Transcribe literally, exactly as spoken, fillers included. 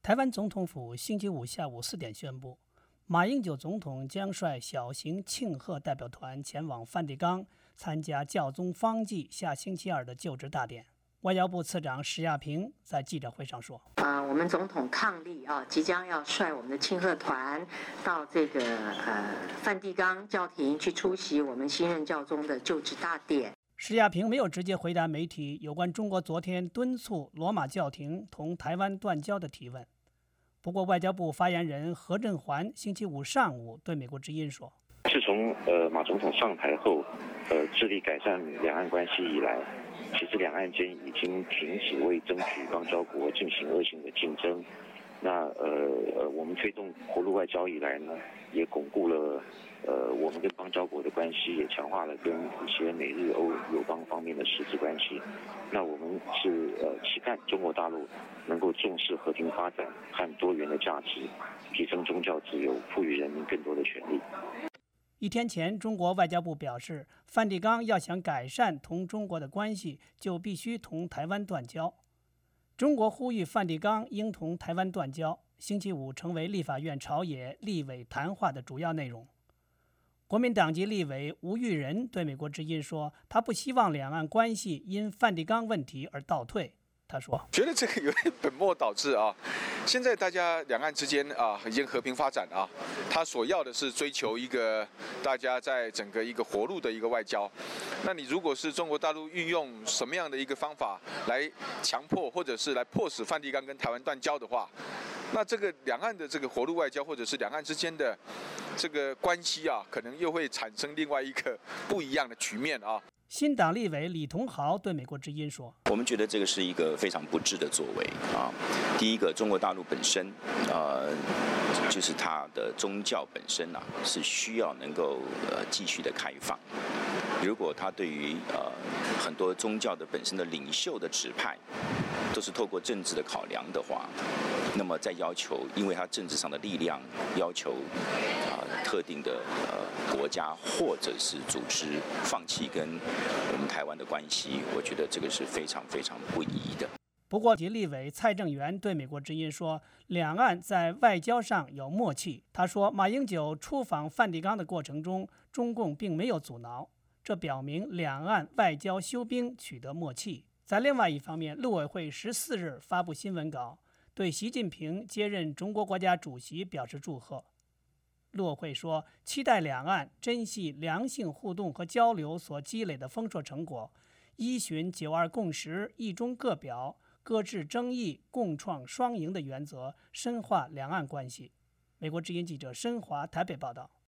台湾总统府星期五下午四点宣布，马英九总统将率小型庆贺代表团前往梵蒂冈参加教宗方济下星期二的就职大典。外交部次长史亚平在记者会上说：“ 啊、呃，我们总统伉俪啊，即将要率我们的庆贺团到这个呃梵蒂冈教廷去出席我们新任教宗的就职大典。” 史亚平没有直接回答媒体有关中国昨天敦促罗马教廷同台湾断交的提问。不过，外交部发言人何振环星期五上午对美国之音说：“ 自从呃马总统上台后，呃致力改善两岸关系以来，其实两岸间已经停止为争取邦交国进行恶性的竞争。那呃呃，我们推动活路外交以来呢，也巩固了呃我们跟邦交国的关系，也强化了跟一些美日欧友邦方面的实质关系。那我们是呃期盼中国大陆能够重视和平发展和多元的价值，提升宗教自由，赋予人民更多的权利。” 一天前，中国外交部表示，梵蒂冈要想改善同中国的关系，就必须同台湾断交。中国呼吁梵蒂冈应同台湾断交，星期五成为立法院朝野立委谈话的主要内容。国民党籍立委吴育仁对美国之音说，他不希望两岸关系因梵蒂冈问题而倒退。他说：“ 觉得这个有点本末倒置啊！现在大家两岸之间啊已经和平发展啊，他所要的是追求一个大家在整个一个活路的一个外交。那你如果是中国大陆运用什么样的一个方法来强迫或者是来迫使梵蒂冈跟台湾断交的话，那这个两岸的这个活路外交或者是两岸之间的这个关系啊，可能又会产生另外一个不一样的局面啊。” 新党立委李同豪对美国之音说：“ 我们觉得这个是一个非常不智的作为啊。第一个，中国大陆本身，呃，就是它的宗教本身啊，是需要能够呃继续的开放。如果他对于呃很多宗教的本身的领袖的指派，都是透过政治的考量的话，那么在要求，因为他政治上的力量要求啊、呃、特定的呃国家或者是组织放弃跟我们台湾的关系，我觉得这个是非常非常不宜的。” 不过，其立委蔡正元对美国之音说，两岸在外交上有默契。他说，马英九出访梵蒂冈的过程中，中共并没有阻挠，这表明两岸外交休兵取得默契。在另外一方面，陆委会十四日发布新闻稿，对习近平接任中国国家主席表示祝贺。陆委会说，期待两岸珍惜良性互动和交流所积累的丰硕成果，依循九二共识、一中各表、搁置争议、共创双赢的原则，深化两岸关系。美国之音记者申华台北报道。